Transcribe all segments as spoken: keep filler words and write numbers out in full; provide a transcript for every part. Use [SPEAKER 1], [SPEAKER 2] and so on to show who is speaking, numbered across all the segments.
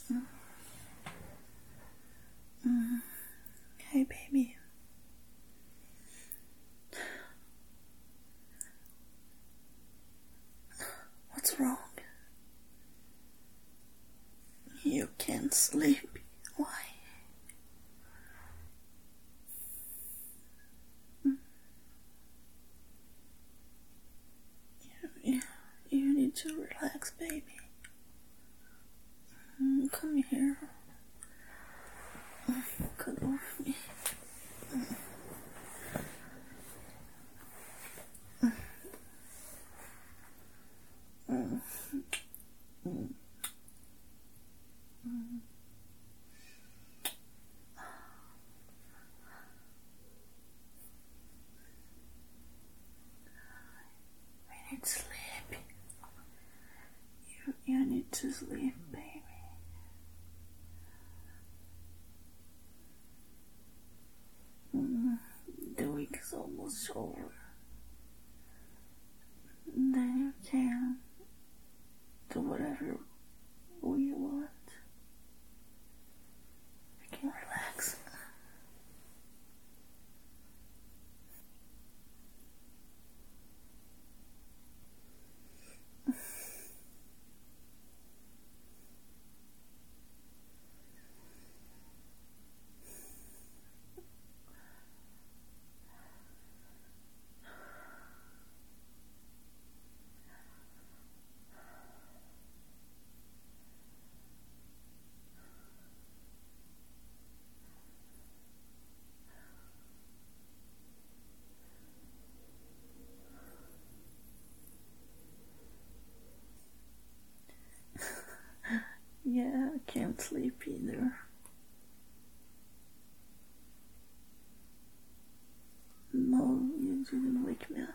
[SPEAKER 1] Mm. Hey, baby. What's wrong? You can't sleep. Why? Mm. You, you, you need to relax, baby. Mm, come here. Mm, cuddle with me. Mm. Mm. Mm. Mm. We need sleep. You, you need to sleep, baby. Mm. The week is almost over. And then you can do whatever you want. You can relax. Yeah, I can't sleep either. No, you didn't wake me up.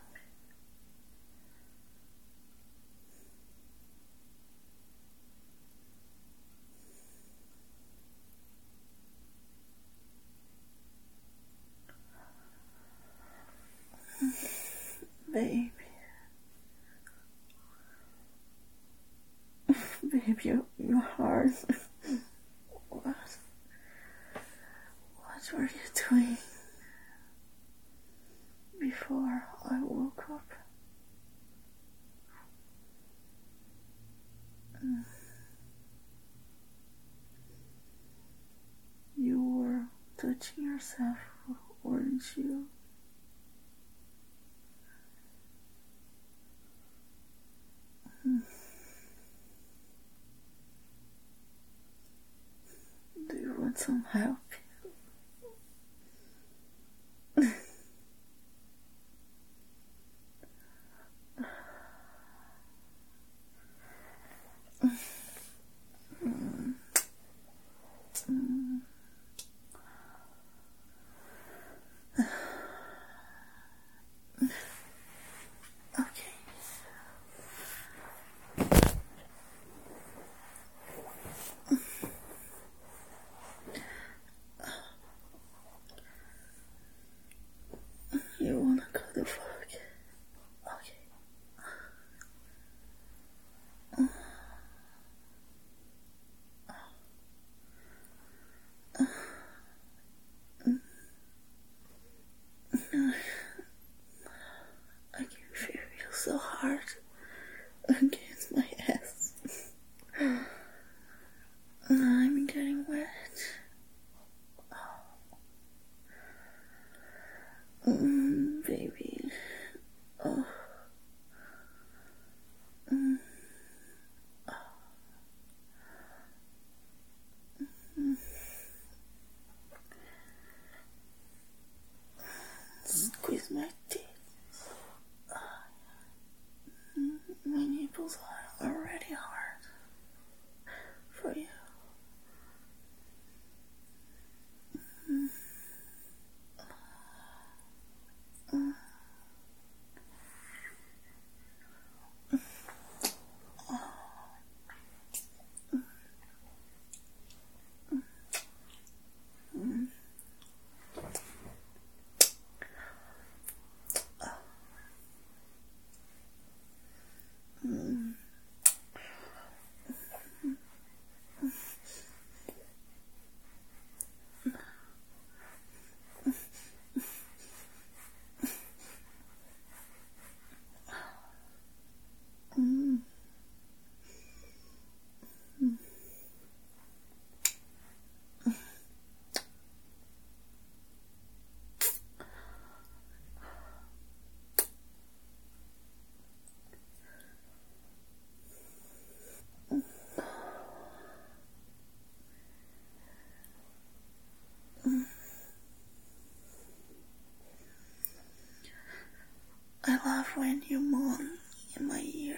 [SPEAKER 1] Baby. Baby, your, your heart. What? What were you doing before I woke up? Mm. You were touching yourself, weren't you? Mm. Do you want some help? Mm. Mm. Okay. You wanna go to fuck? Okay. I can feel you so hard against my ass. I'm getting wet. Mm, baby. Oh. Mm. Mm. Squeeze my teeth. Mm. My nipples are already hard for you. Mm. Mm. Mm. Mm. when you moan in my ear.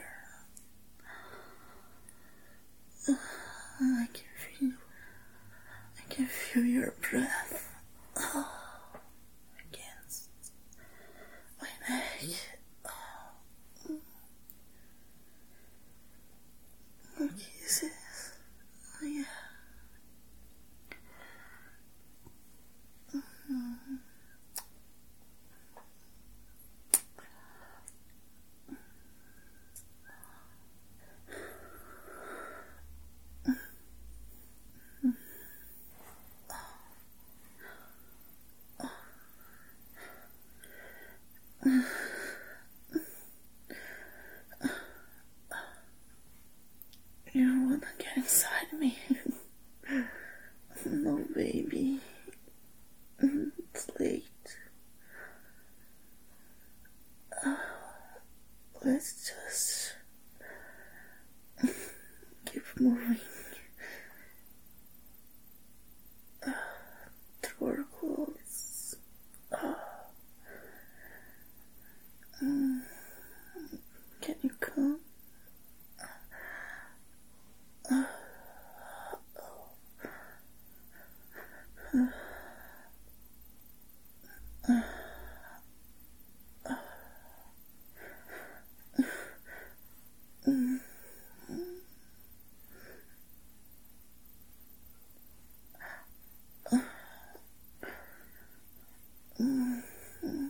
[SPEAKER 1] I can feel, I can feel your breath against my neck. Your kisses, oh yeah. Mm-hmm. You don't wanna get inside me. No, baby. It's late. Uh, let's just keep moving. Uh, through our clothes. Uh, mm, can you come? Uh, uh, uh, mm, mm, mm.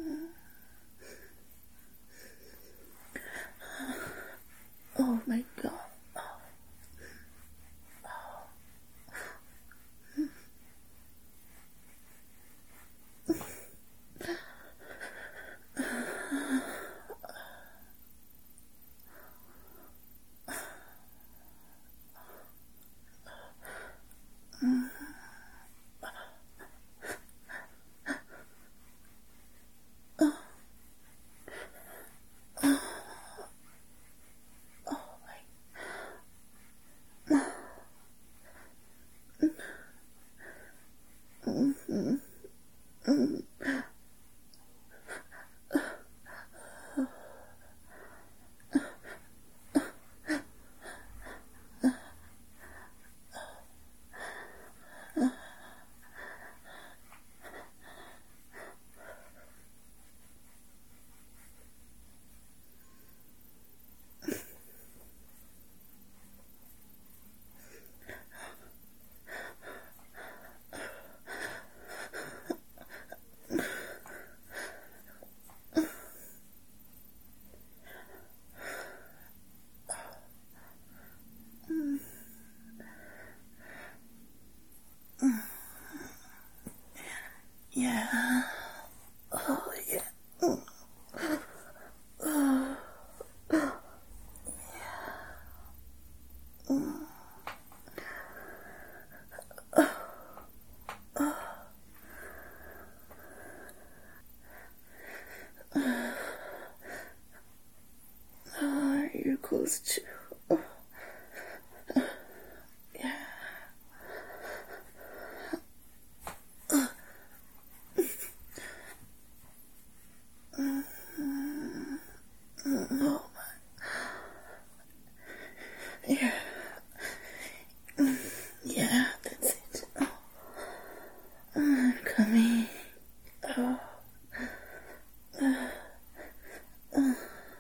[SPEAKER 1] Oh my God. Yeah. Oh yeah. Oh. Oh, you're close to. Oh. Yeah. Oh my. Yeah. Yeah, that's it. Oh. I'm coming. Oh. Uh, uh,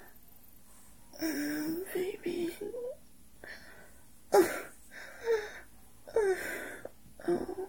[SPEAKER 1] uh, baby. Uh, uh, oh.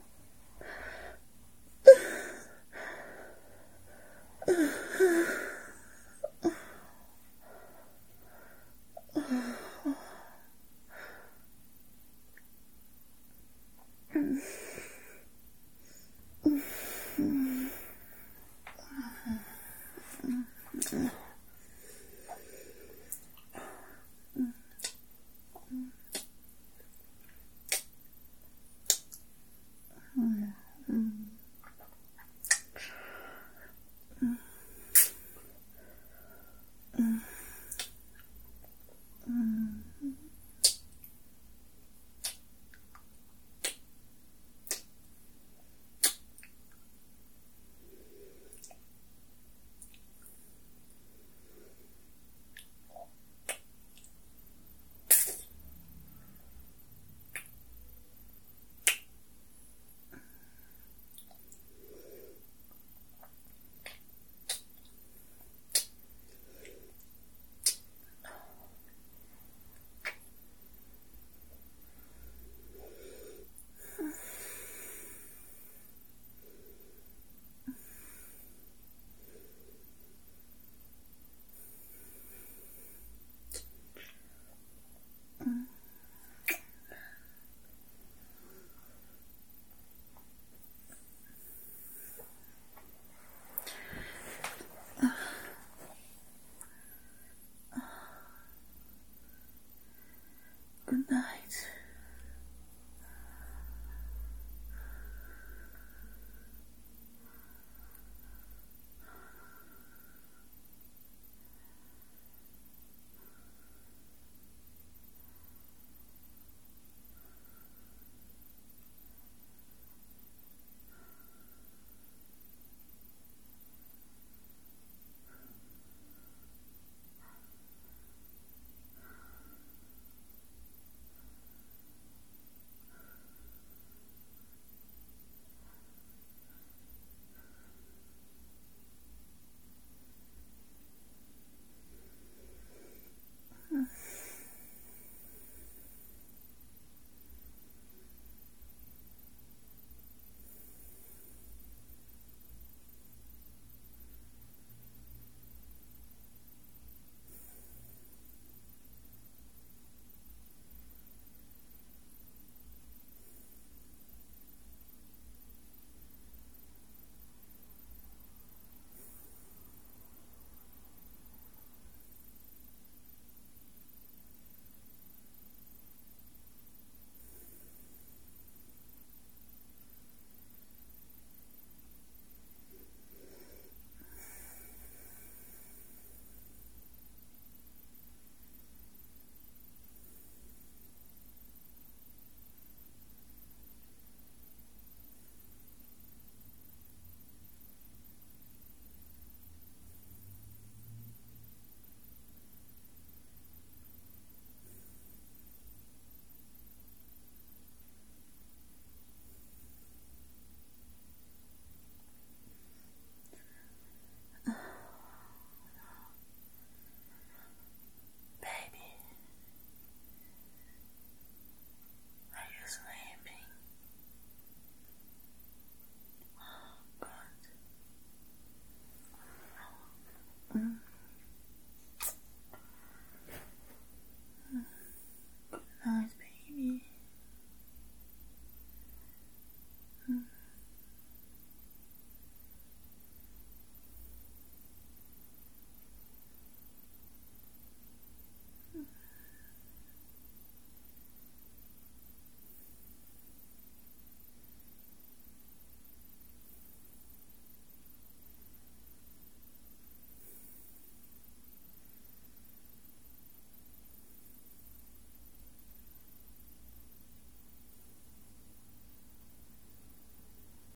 [SPEAKER 1] Good night.